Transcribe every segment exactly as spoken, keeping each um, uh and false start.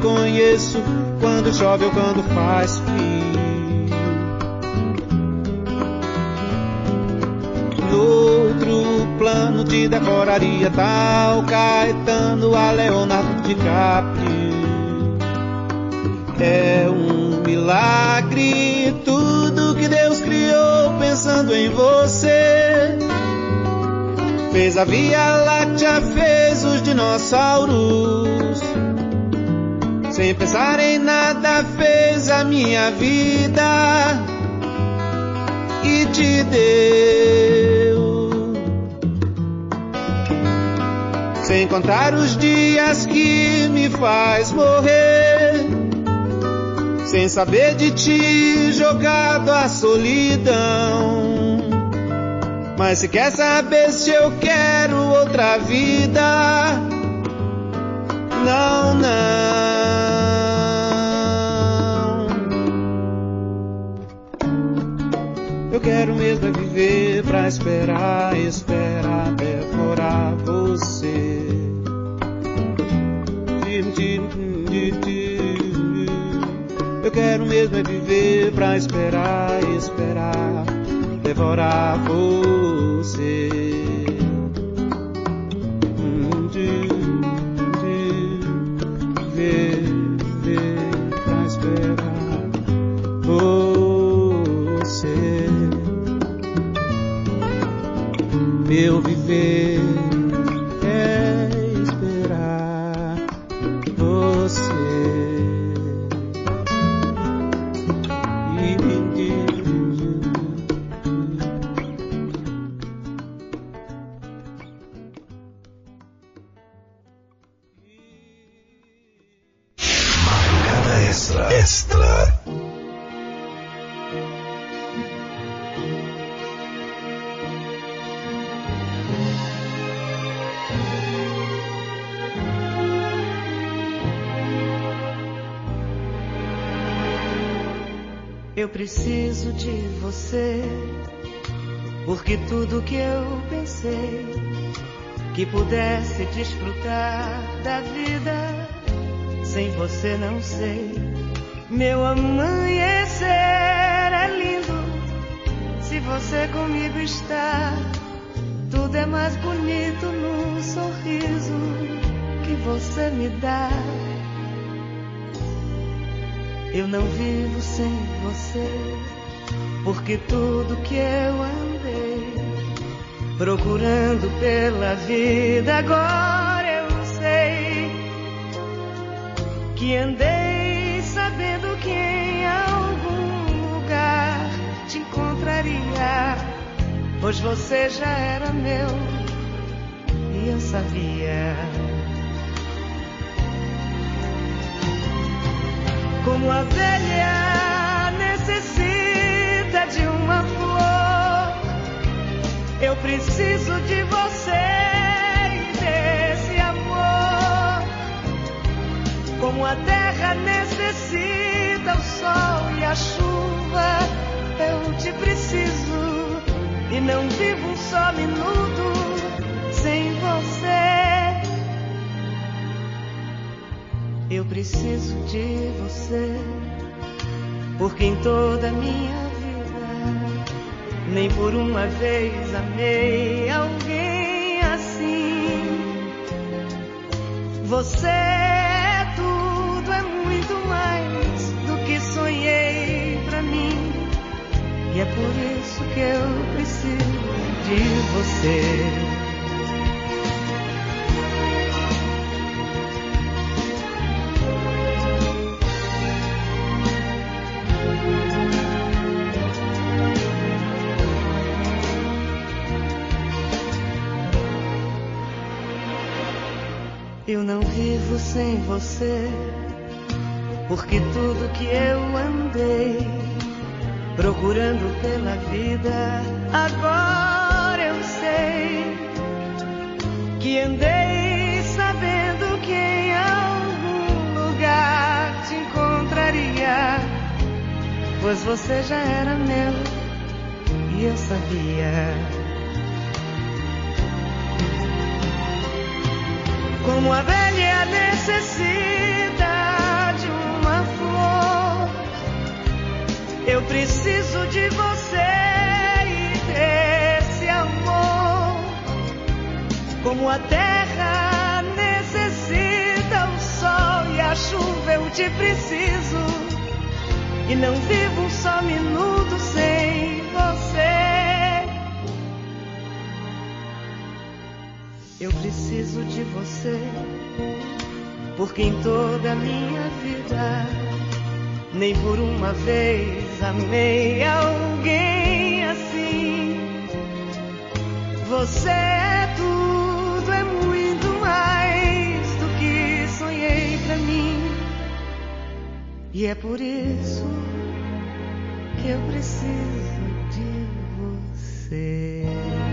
conheço, quando chove ou quando faz frio. No outro plano te decoraria tal Caetano a Leonardo DiCaprio. É um milagre tudo que Deus criou pensando em você. Fez a Via Láctea, fez os dinossauros. Sem pensar em nada fez a minha vida e te deu. Sem contar os dias que me faz morrer, sem saber de ti jogado à solidão. Mas se quer saber se eu quero outra vida, não, não. Eu quero mesmo é viver pra esperar, esperar, devorar você. Eu quero mesmo é viver pra esperar, esperar, devorar você. Viver, viver pra esperar você. Meu viver é esperar você. Extra. Eu preciso de você, porque tudo que eu pensei que pudesse desfrutar da vida, sem você não sei. Meu amanhecer é lindo, se você comigo está. Tudo é mais bonito no sorriso que você me dá. Eu não vivo sem você, porque tudo que eu andei procurando pela vida, agora eu sei que andei sabendo que em algum lugar te encontraria, pois você já era meu e eu sabia. Como a velha necessita de uma flor, eu preciso de você e desse amor. Como a terra necessita o sol e a chuva, eu te preciso e não vivo um só minuto sem você. Eu preciso de você, porque em toda a minha vida nem por uma vez amei alguém assim. Você é tudo, é muito mais do que sonhei pra mim, e é por isso que eu preciso de você. Eu não vivo sem você, porque tudo que eu andei procurando pela vida, agora eu sei que andei sabendo que em algum lugar te encontraria, pois você já era meu e eu sabia. Como a velha necessita a terra necessita o sol e a chuva, eu te preciso. E não vivo um só minuto sem você. Eu preciso de você, porque em toda a minha vida nem por uma vez amei alguém assim. Você é tudo, é muito mais do que sonhei pra mim. E é por isso que eu preciso de você.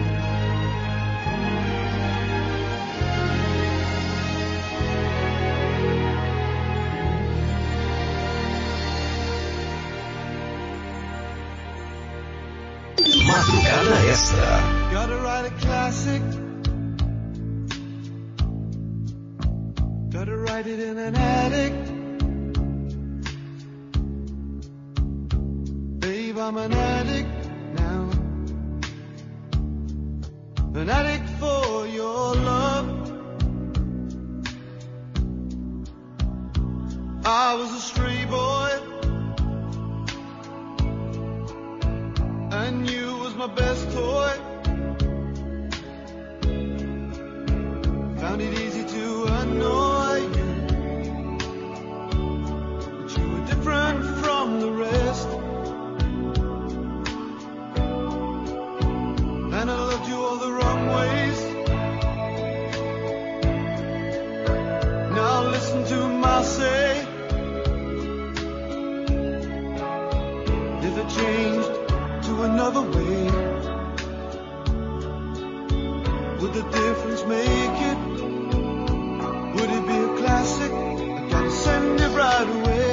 Madrugada Extra. Gotta write a classic. Gotta write it in an attic. Babe, I'm an addict now. An addict for your love. I was a stray boy, and you was my best toy. Found it easy to annoy you, but you were different from the rest. And I loved you all the wrong ways. Now listen to my say. If it changed to another way, would the difference make it? Would it be a classic? I gotta send it right away.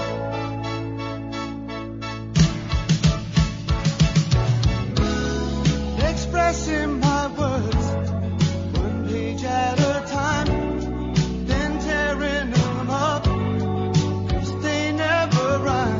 Expressing my words one page at a time, then tearing them up 'cause they never rhyme.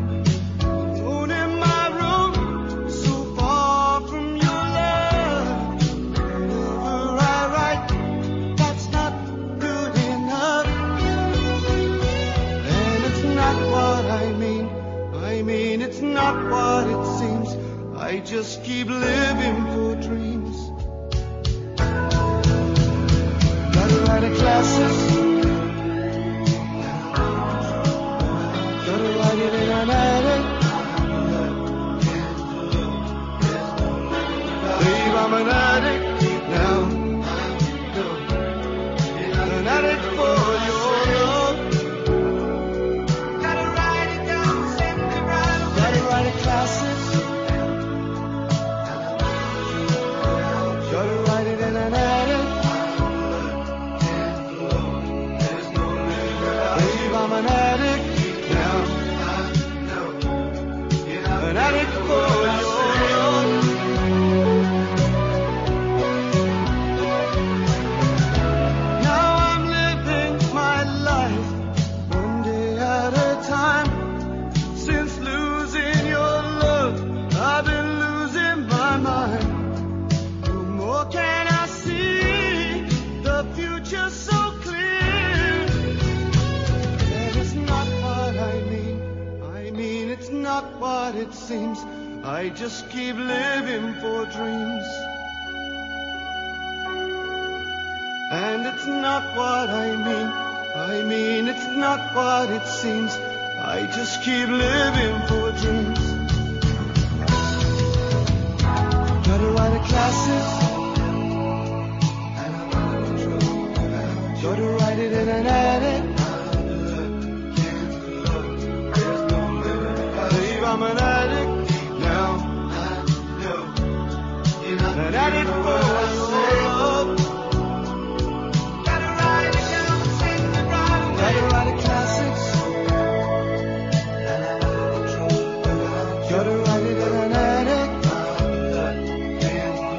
It's not what it seems. I just keep living for dreams. Gotta write a classic. Gotta write it in an attic. Babe, I'm an addict now. An addict for your love. Classic. Gotta write it in an attic. Babe, I'm an addict now. An addict for your love. Now I'm living my life one day at a time. Since losing your love, I've been losing my mind. No more can I see the future so clear. That is not what I mean. I mean it's not what it seems. I just keep living for dreams. And it's not what I mean. I mean it's not what it seems. I just keep living for dreams. Gotta write a classic. Gotta write it in an attic. Babe, I'm an addict now. An addict for love. Gotta write it down, sing it right away. Gotta write a classic. Gotta write it in an attic.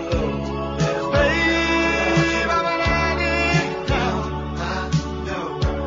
Babe, I'm an addict now.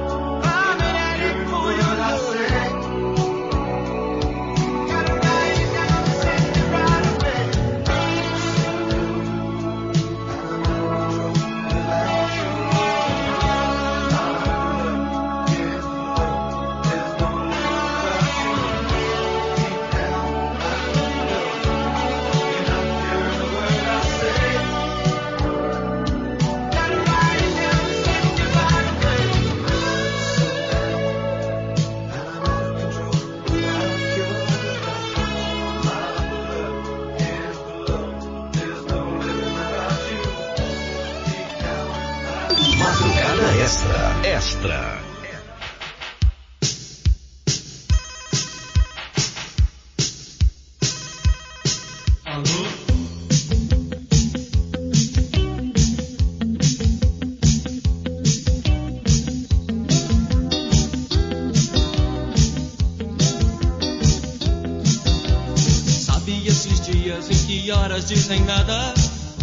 caras dizem nada.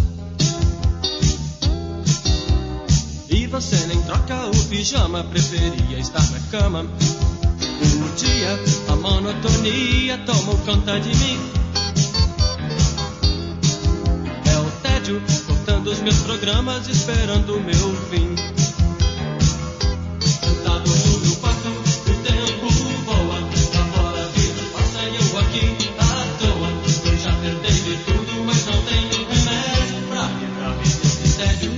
E você nem troca o pijama, preferia estar na cama. Um dia a monotonia tomou conta de mim. É o tédio cortando os meus programas, esperando o meu fim. Sentado no meu quarto, o tempo voa. Lá fora a vida passa e eu aqui à toa. Eu já tentei de tudo, mas não tenho remédio pra livrar-me desse tédio.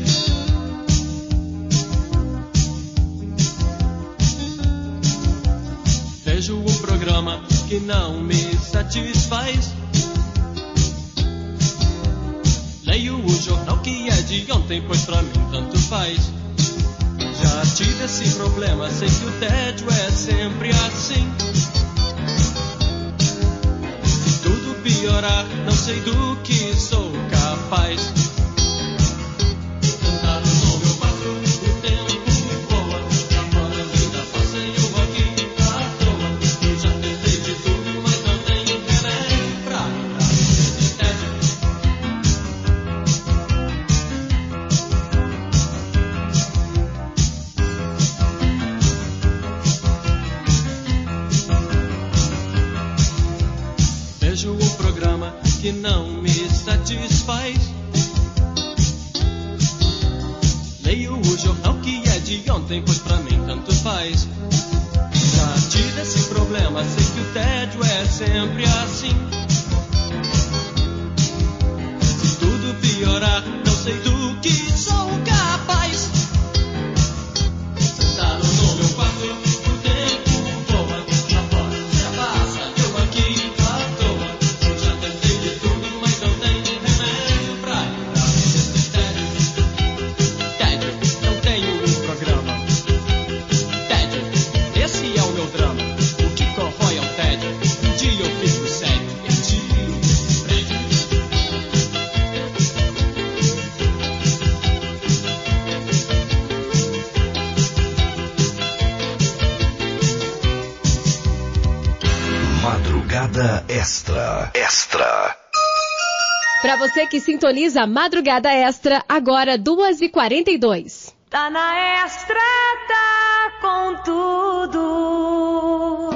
Vejo um programa que não me satisfaz. Leio o jornal que é de ontem, pois pra mim tanto faz. Já tive esse problema, sei que o tédio é sempre assim. Se tudo piorar, não sei do que sou capaz. Sentado no meu quarto, o tempo voa. Lá fora a vida passa e eu aqui à toa. Eu já tentei de tudo, mas não tenho remédio pra livrar desse tédio. Vejo um programa que não me satisfaz. Leio o jornal que é de ontem, pois pra mim tanto faz. Já tive esse problema, sei que o tédio é sempre assim. Se tudo piorar, não sei do que sou capaz. Sentado no meu quarto, o tempo voa. Lá fora já passa, eu aqui à toa. Eu já tentei de tudo, mas não tenho remédio pra livrar-me desse tédio. Tédio, não tenho um programa. Tédio, esse é o meu drama. O que corrói é o tédio. Um dia eu fico sério, perdi o prédio. Madrugada Extra. Extra. Pra você que sintoniza a Madrugada Extra, agora duas e quarenta e dois. Tá na Extra, tá com tudo.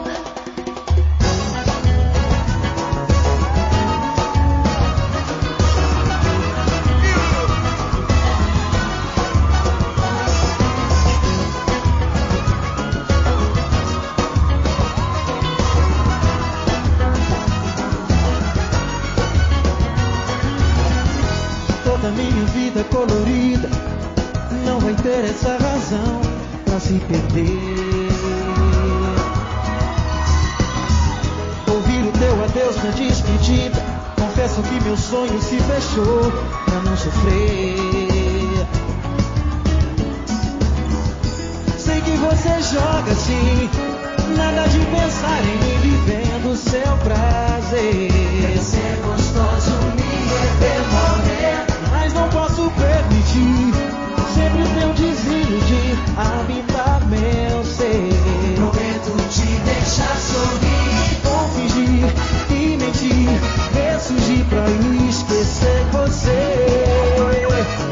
Toda minha vida colorida, não vai ter essa razão pra se perder. Ouvir o teu adeus na despedida, confesso que meu sonho se fechou pra não sofrer. Sei que você joga assim, nada de pensar em mim, vivendo o seu prazer. Deve ser gostoso me rever morrer, mas não posso permitir sempre o teu desvio de habitar meu ser. Prometo te deixar sorrir, vou fingir e mentir, ressurgir pra esquecer você.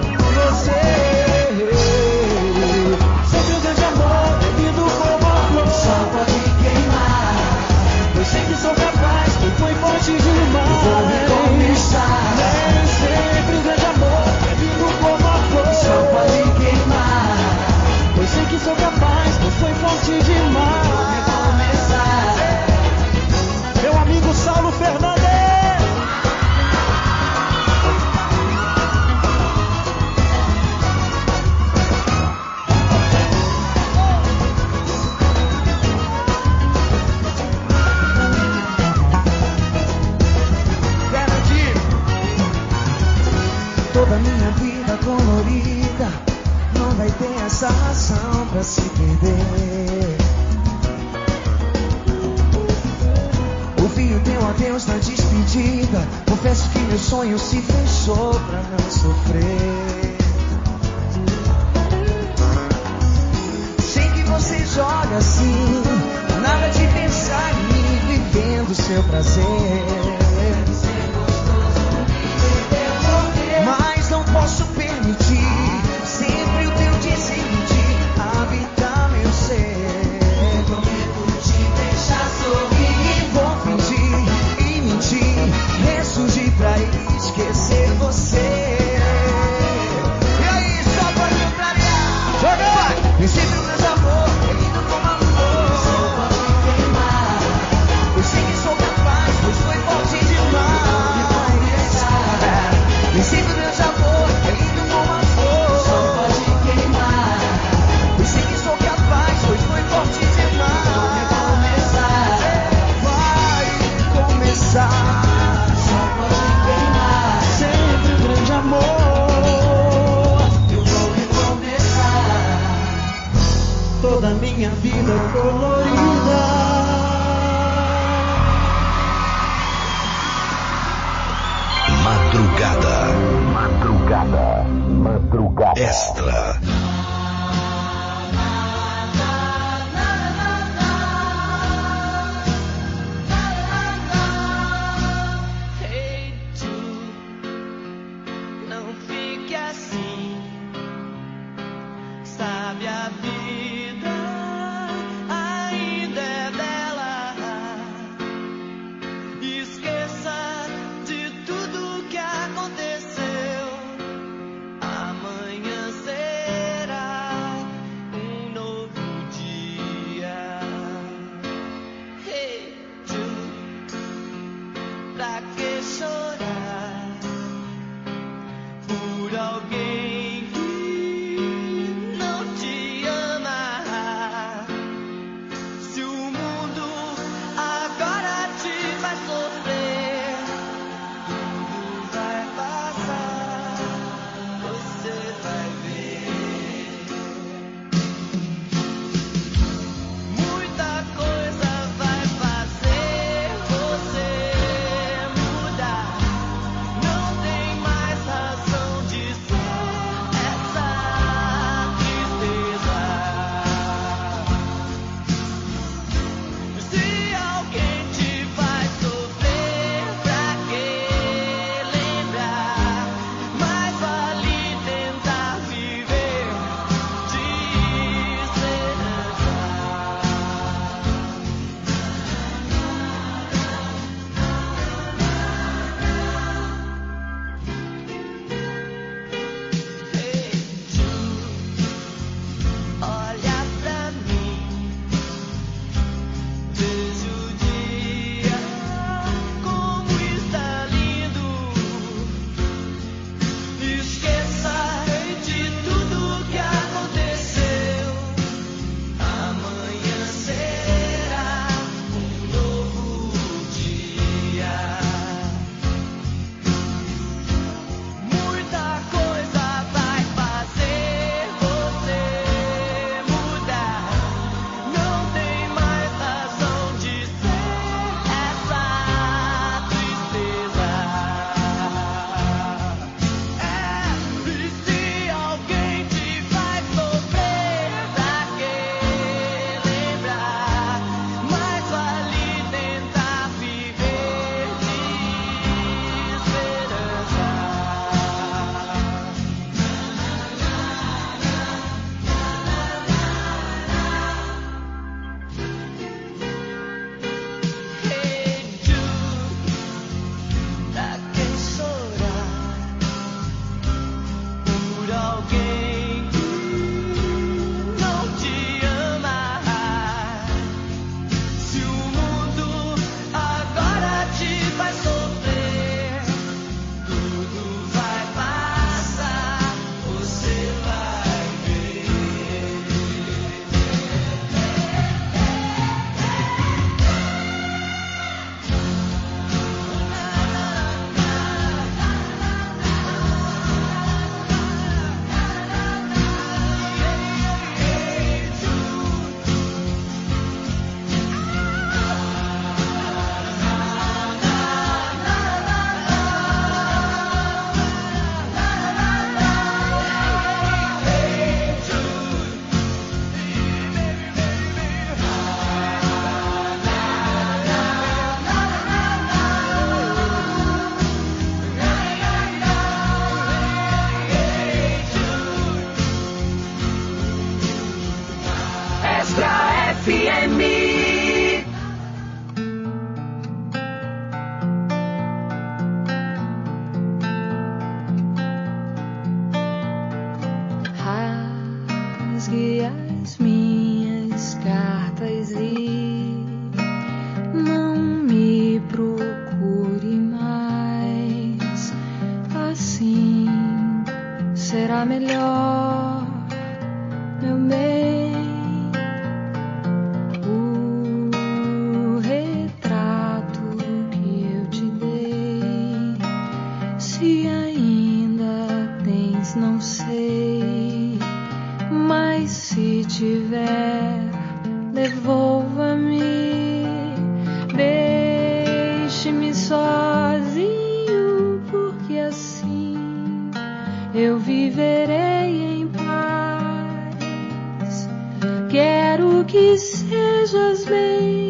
estejas bem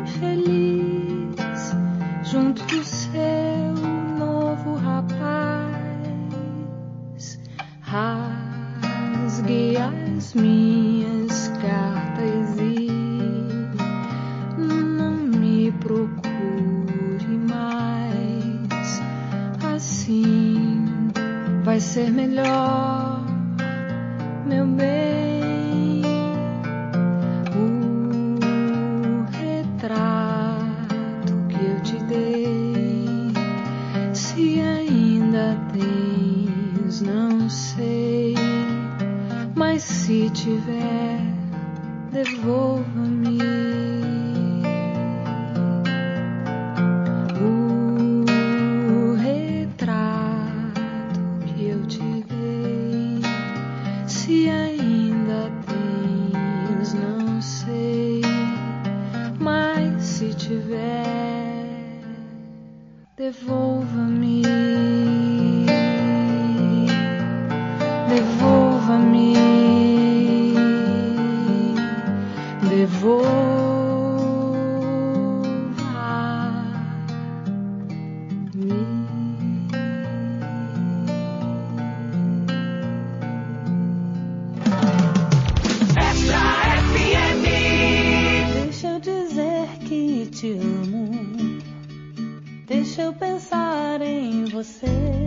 feliz junto do seu novo rapaz. Rasgue as minhas cartas e não me procure mais. Assim vai ser melhor, meu bem. O retrato que eu te dei, se ainda tens, não sei, mas se tiver, devolva-me. O retrato que eu te dei, se ainda tens, não sei, mas se tiver, devolva-me. Devolva-me. Devolva-me. Deixa eu dizer que te amo. Deixa eu pensar em você.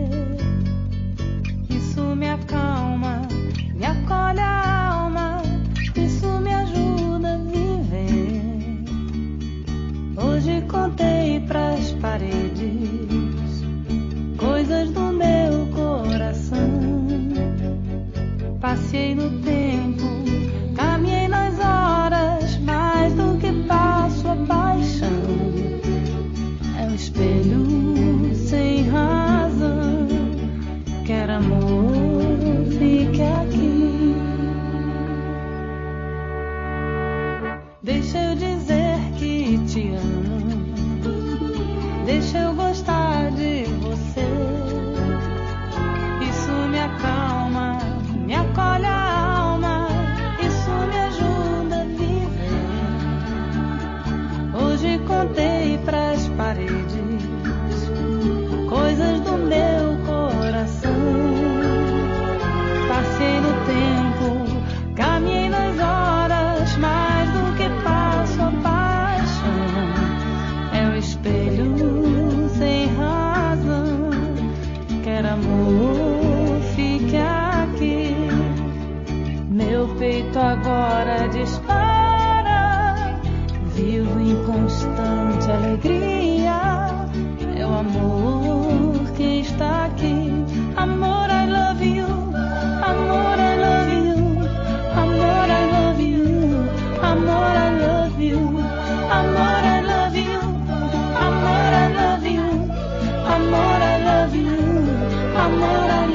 Isso me acalma, me acolhe a alma. Isso me ajuda a viver. Hoje contei pras paredes coisas do meu coração. Passei no tempo, caminhei nas horas, mais do que passo a paixão. É um espelho sem razão. Quer amor, fique aqui. Deixa eu dizer que te amo. Deixa eu gostar de você. Isso me acalma, me acolhe a alma. Isso me ajuda a viver. Hoje contei pras paredes coisas do meu coração. Passei no tempo, caminhei nas horas, mais do que passo a paixão. É um espelho sem razão. Quer amor, fique aqui. Meu peito agora dispara. Vivo em constante alegria. É o amor que está aqui. Amor, I love you. Amor, I love you. Amor, I love you. Amor, I love you. Amor, I love you. Amor, I love you. Amor, I love you. Amor, I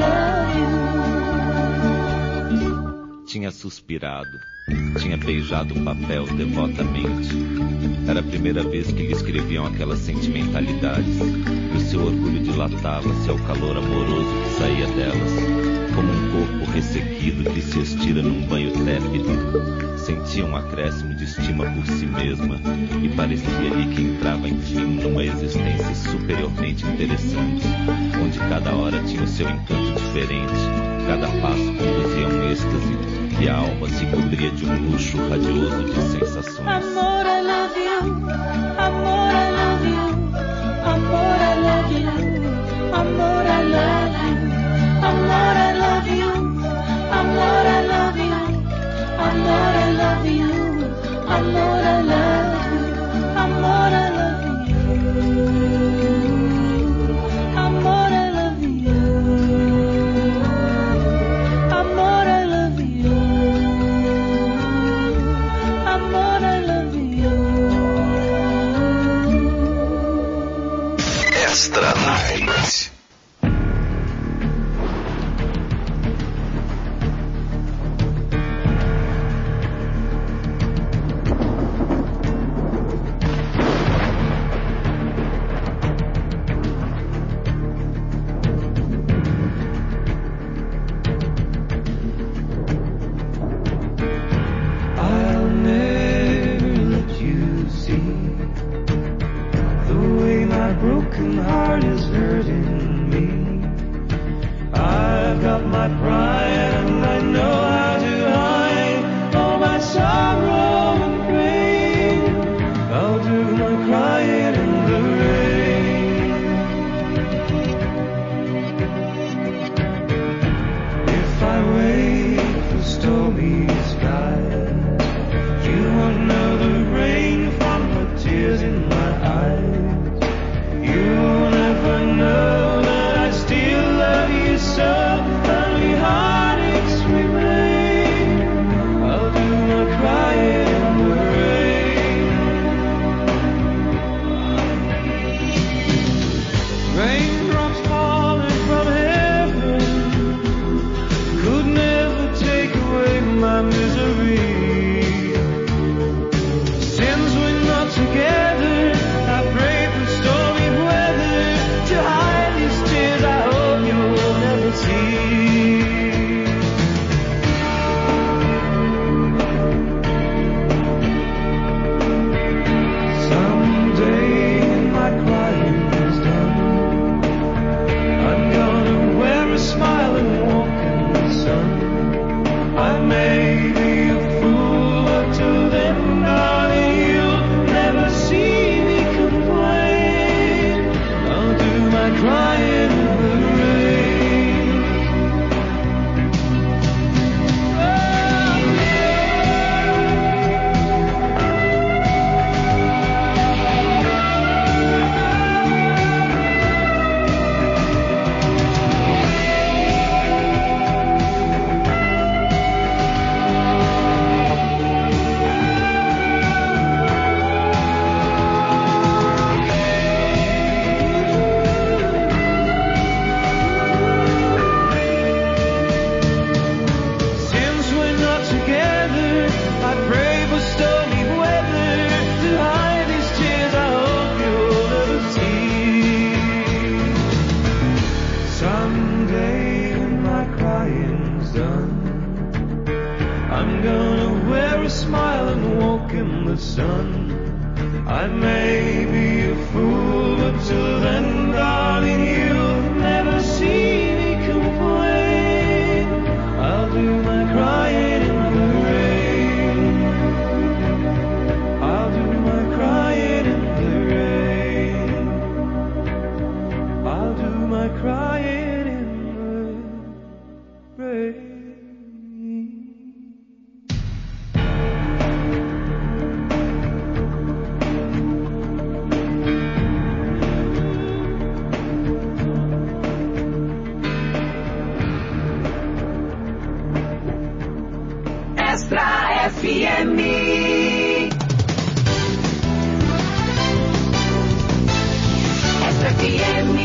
love you. Tinha suspirado, tinha beijado o papel devotamente. Era a primeira vez que lhe escreviam aquelas sentimentalidades, e o seu orgulho dilatava-se ao calor amoroso que saía delas, como um corpo ressequido que se estira num banho tépido. Sentia um acréscimo de estima por si mesma, e parecia-lhe que entrava enfim numa existência superiormente interessante, onde cada hora tinha o seu encanto diferente, cada passo conduzia a um êxtase, e a alma se cobria de um luxo radioso de sensações. Amor, I love you. Amor, I love you. Amor, I love you. Amor, I love you. Amor, I love you. Amor, I love you. Amor, I love you. Amor, I love you. Amor, I love you. Amor, I love you. Amor, I love you. Amor, I love you. I may be a fool, but till then, darling, you'll never see me complain. I'll do my crying in the rain. I'll do my crying in the rain. I'll do my crying in the rain. F M. Extra F M.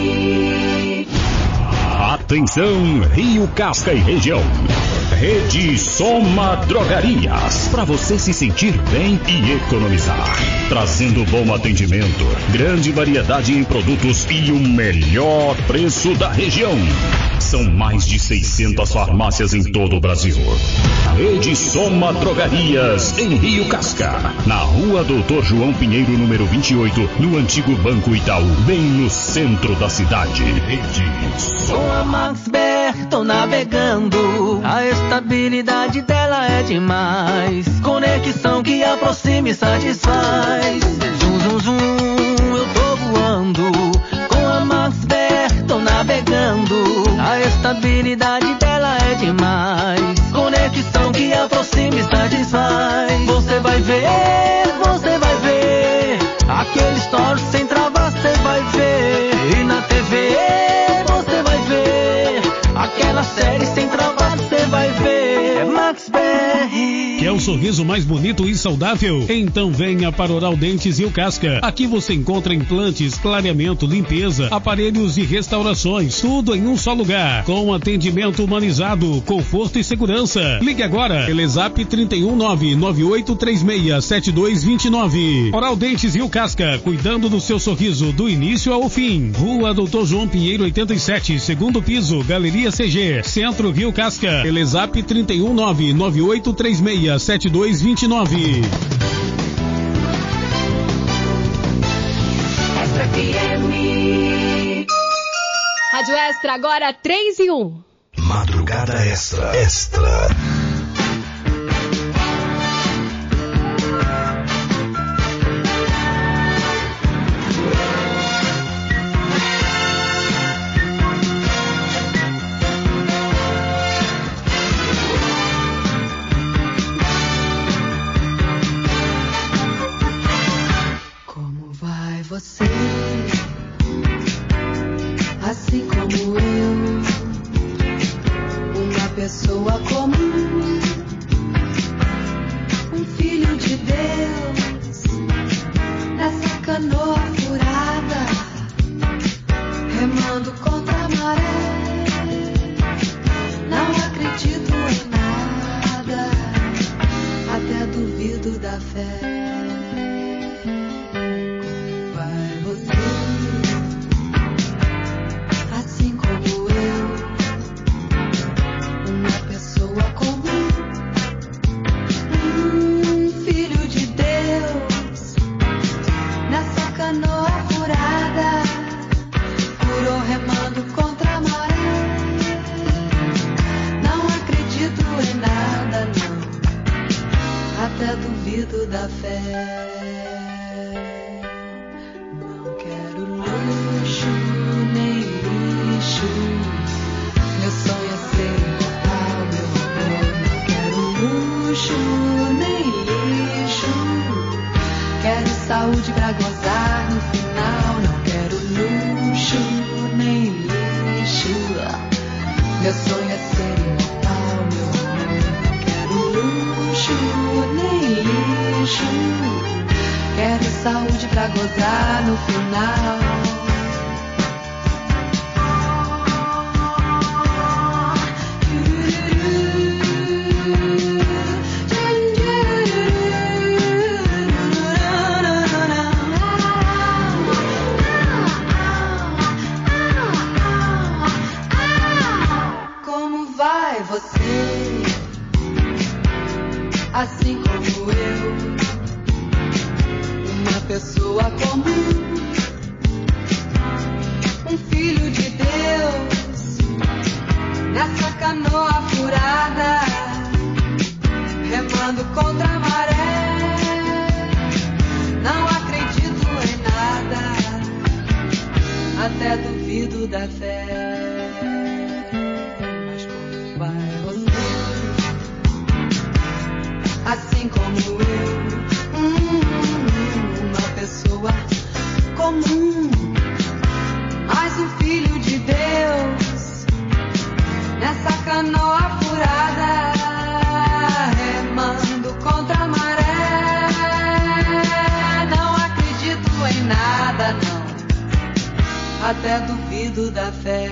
Atenção, Rio Casca e região. Rede Soma Drogarias, para você se sentir bem e economizar. Trazendo bom atendimento, grande variedade em produtos e o melhor preço da região. São mais de seiscentas farmácias em todo o Brasil. Rede Soma Drogarias, em Rio Casca, na rua Doutor João Pinheiro, número vinte e oito, no antigo Banco Itaú, bem no centro da cidade. Rede Soma. Com a Maxber tô navegando, a estabilidade dela é demais. Conexão que aproxima e satisfaz. Zum, zum, zum, eu tô voando. Com a Maxber tô navegando, a estabilidade dela é demais. Conexão que aproxima e satisfaz. Você vai ver, você vai ver aquele story sem travar, você vai ver. E na T V você vai ver aquela série sem travar, você vai ver. É Max B R. Quer um sorriso mais bonito e saudável? Então venha para Oral Dentes Rio Casca. Aqui você encontra implantes, clareamento, limpeza, aparelhos e restaurações. Tudo em um só lugar. Com atendimento humanizado, conforto e segurança. Ligue agora. Telezap trinta e um nove nove oito três seis sete dois dois nove. Oral Dentes Rio Casca. Cuidando do seu sorriso do início ao fim. Rua Doutor João Pinheiro oitenta e sete, segundo piso, Galeria C G, Centro Rio Casca. Telezap trinta e um nove nove oito três seis sete dois dois nove. Extra F M. Rádio Extra, agora três e um. Madrugada Extra. Extra. Você, assim como eu, uma pessoa comum, um filho de Deus, nessa canoa furada, remando contra a maré. Não acredito em nada, até duvido da fé. Duvido da fé. Não quero luxo nem lixo. Meu sonho é ser imortal, meu amor. Não quero luxo nem lixo. Quero saúde pra gozar no final. Não quero luxo nem lixo. Meu sonho é ser imortal, meu amor. Não quero luxo nem lixo. Quero saúde pra gozar no final. Como vai você? Assim como eu, uma pessoa comum, um filho de Deus, nessa canoa furada, remando contra a maré. Não acredito em nada, até duvido da fé. Mas como vai você? Assim como eu, hum, uma pessoa comum, mais um filho de Deus, nessa canoa furada, remando contra a maré. Não acredito em nada, não, até duvido da fé.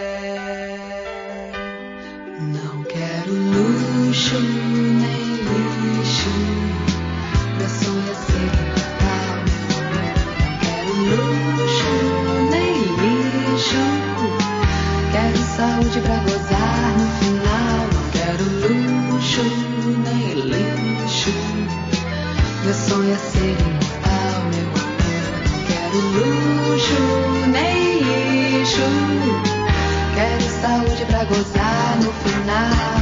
Não quero luxo nem lixo, meu sonho é ser imortal. Não quero luxo nem lixo, quero saúde pra gozar no final. Não quero luxo nem lixo, meu sonho é ser imortal, meu amor. Não quero luxo nem lixo, quero saúde pra gozar no final.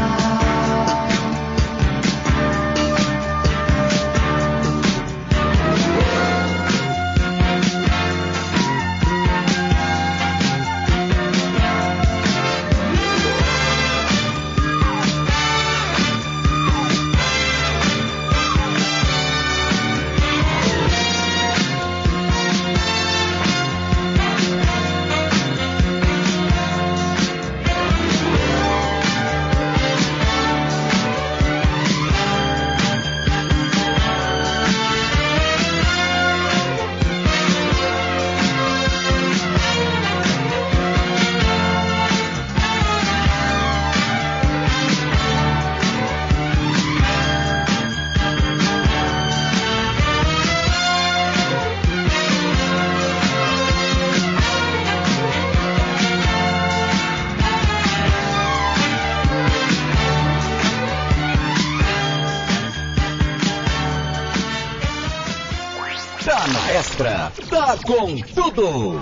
Tá na Extra, tá com tudo.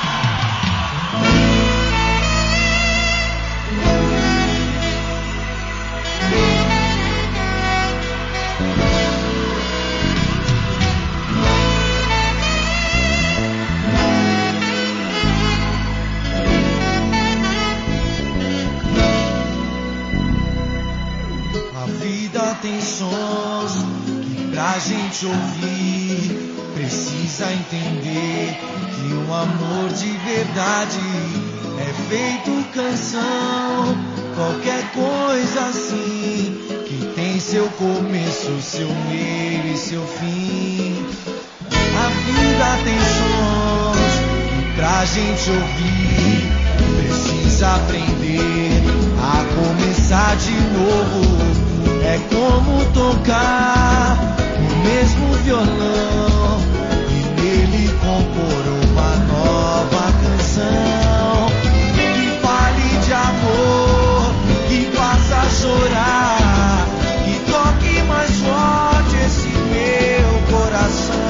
A vida tem sons que pra gente ouvir precisa entender que um amor de verdade é feito canção. Qualquer coisa assim que tem seu começo, seu meio e seu fim. A vida tem sons que pra gente ouvir precisa aprender a começar de novo. É como tocar o mesmo violão e nele compor uma nova canção que fale de amor, que faça chorar, que toque mais forte esse meu coração.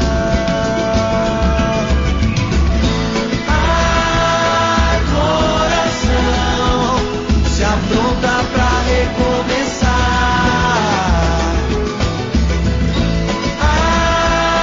Ai, coração, se apronta pra recomeçar. Ai,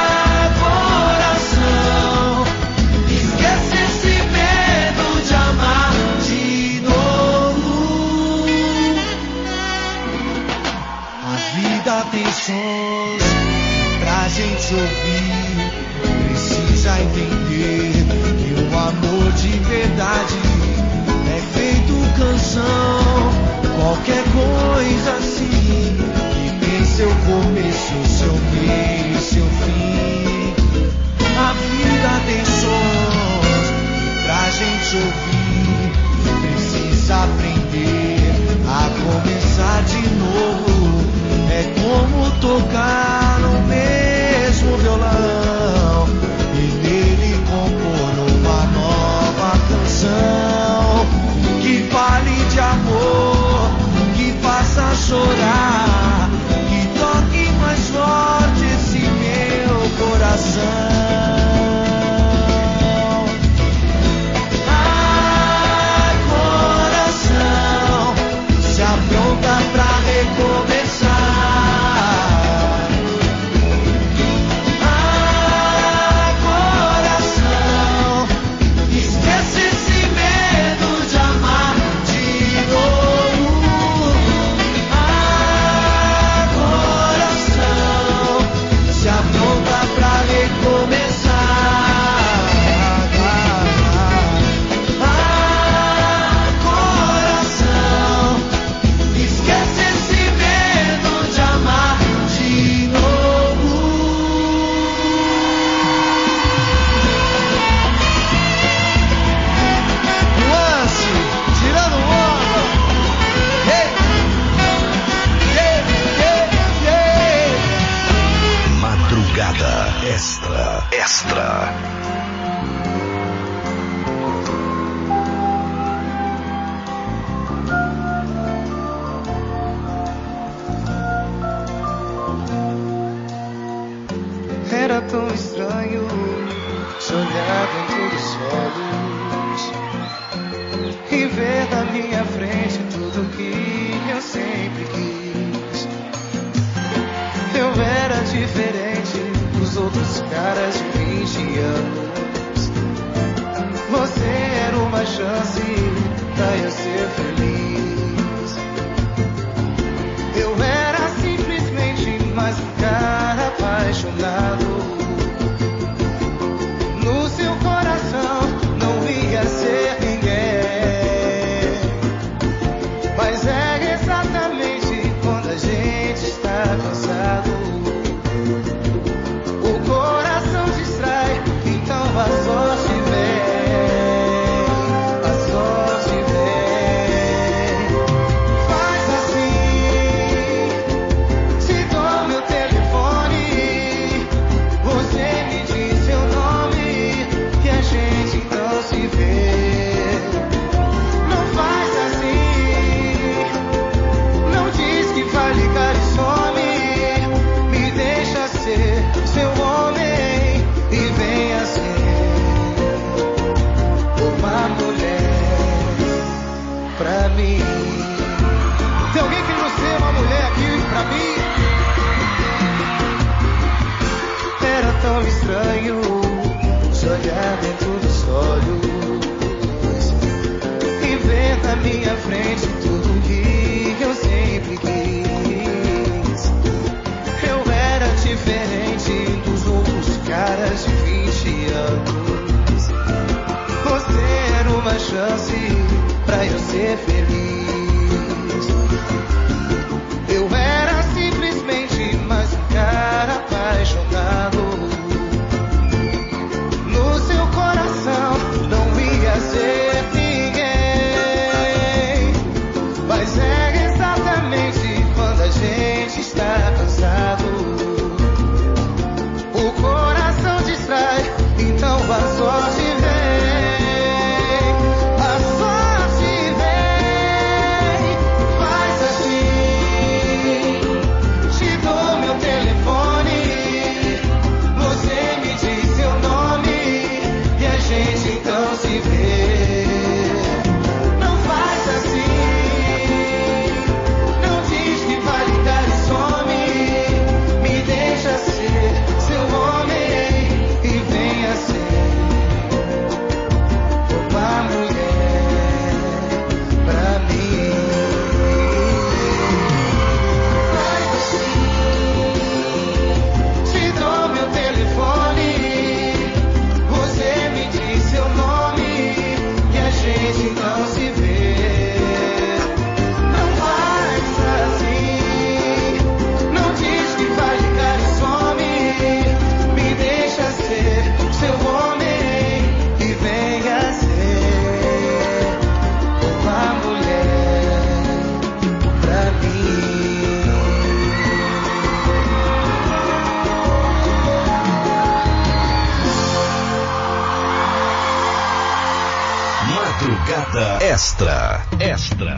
Extra. Era tão estranho se olhar dentro dos olhos e ver na minha frente tudo que eu sempre quis. Eu era diferente dos outros caras de vinte anos. Você era uma chance pra eu ser feliz. Eu era simplesmente mais um cara apaixonado. No seu coração não ia ser ninguém. Mas é exatamente quando a gente está cansado, o coração distrai, então a sorte vem, a sorte vem. Faz assim, te dou meu telefone, você me diz seu nome e a gente então se vê. Não faz assim, não diz que vai ligar e some, me deixa ser seu homem e venha ser uma mulher pra mim. Tem alguém que não ser uma mulher aqui pra mim? Era tão estranho se olhar dentro dos olhos e ver na minha frente tudo que eu sempre quis. Eu era diferente dos outros caras de vinte anos. Você era uma chance pra eu ser feliz. Eu era simplesmente mais um cara apaixonado. No seu coração não ia ser ninguém. Mas é exatamente quando a gente está cansado, o coração distrai, então a sorte vem, a sorte vem. Faz assim, te dou meu telefone, você me diz seu nome e a gente então se vê. Não faz assim, não diz que vai ligar e some, me deixa ser seu homem e venha ser uma mulher pra mim. Faz assim, te dou meu telefone, você me diz seu nome e a gente então se vê. Não faz assim, não diz que vai ligar e some, me deixa ser seu homem e venha ser uma mulher pra mim. Madrugada Extra. Extra.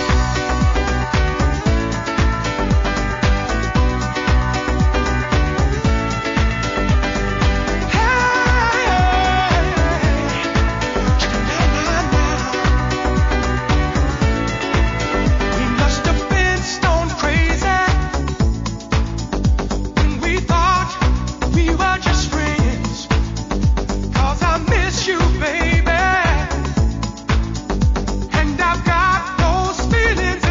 We must have been stone crazy when we thought we were just friends. 'Cause I miss you, baby, and I've got those feelings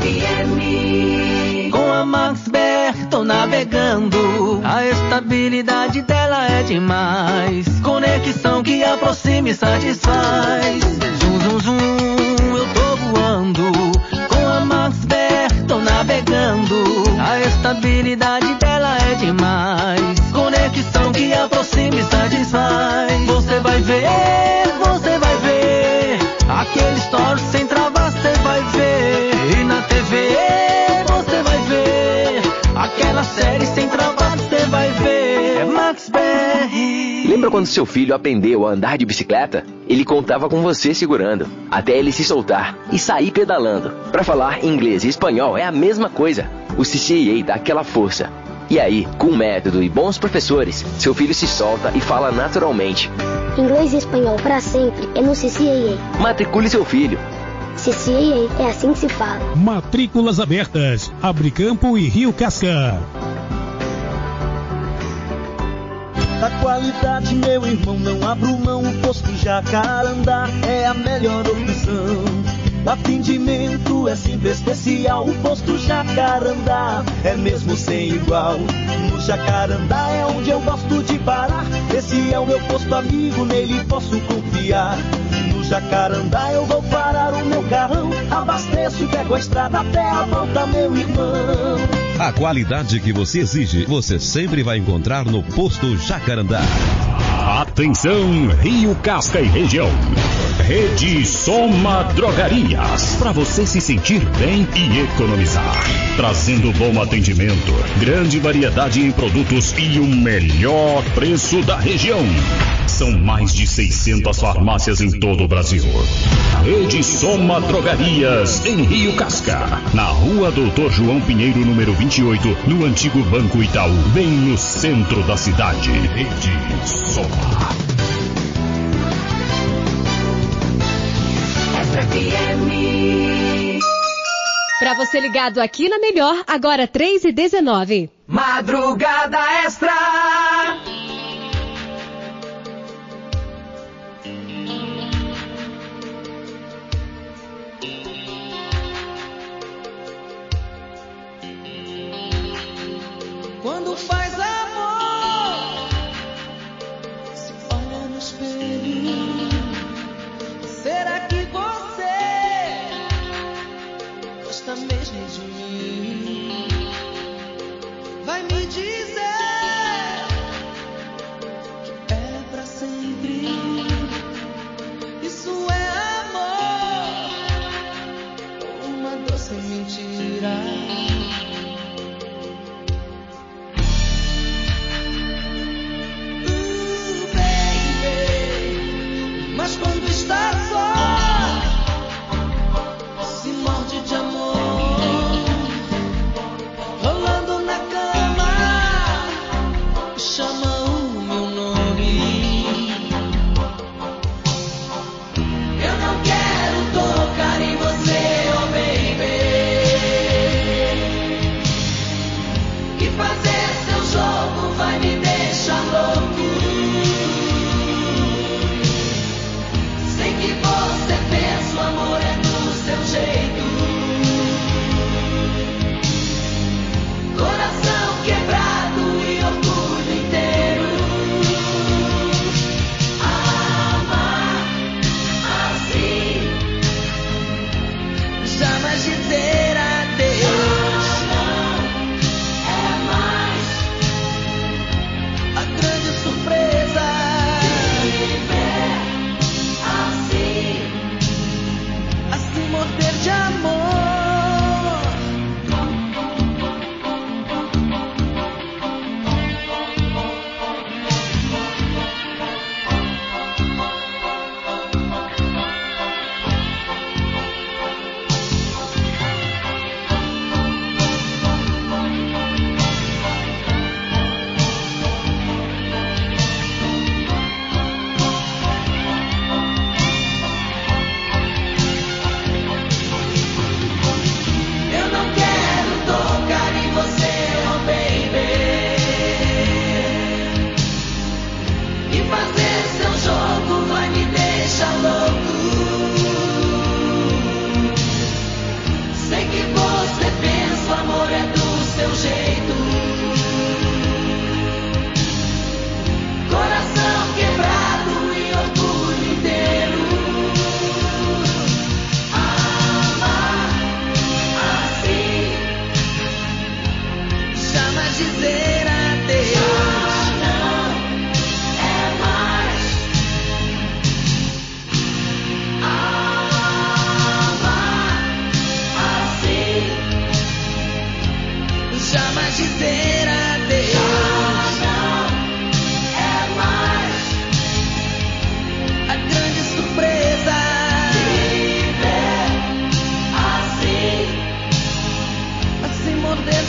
Com a Max B R tô navegando, a estabilidade dela é demais. Conexão que aproxima e satisfaz. Zum, zum, zum, eu tô voando. Com a Max B R tô navegando, a estabilidade dela é demais. Conexão que aproxima e satisfaz. Você vai ver, você vai ver aquele story sem travar, você vai ver. E na T V você vai ver aquela série sem travar, você vai ver. É Max B R. Lembra quando seu filho aprendeu a andar de bicicleta? Ele contava com você segurando, até ele se soltar e sair pedalando. Para falar inglês e espanhol é a mesma coisa. O C C A A dá aquela força. E aí, com método e bons professores, seu filho se solta e fala naturalmente. Inglês e espanhol para sempre é no C C A A. Matricule seu filho. C C A A é assim que se fala. Matrículas abertas. Abre Campo e Rio Casca. Da qualidade, meu irmão, não abro mão. O posto Jacarandá é a melhor opção. O atendimento é sempre especial. O posto Jacarandá é mesmo sem igual. No Jacarandá é onde eu gosto de parar. Esse é o meu posto amigo, nele posso confiar. No Jacarandá eu vou parar o meu carrão, abasteço e pego a estrada até a volta, meu irmão. A qualidade que você exige, você sempre vai encontrar no posto Jacarandá. Atenção, Rio Casca e região. Rede Soma Drogarias, para você se sentir bem e economizar. Trazendo bom atendimento, grande variedade em produtos e o melhor preço da região. São mais de seiscentas farmácias em todo o Brasil. Rede Soma Drogarias, em Rio Casca, na rua Doutor João Pinheiro, número vinte e oito, no antigo Banco Itaú, bem no centro da cidade. Rede Soma. Pra você ligado aqui na Melhor, agora três e dezenove. Madrugada Extra. Quando faz amor, se olha no espelho, será que você gosta mesmo de mim? Vai me dizer que é pra sempre. Isso é amor, uma doce mentira. Mas quando está só, se morde de amor, rolando na cama, chama o meu nome. Eu não quero tocar em você, oh baby.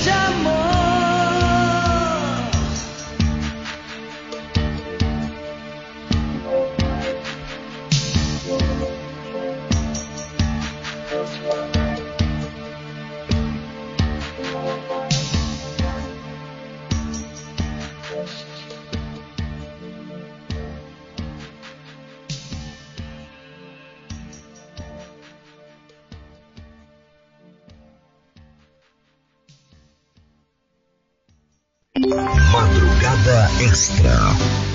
de amor. Madrugada Extra.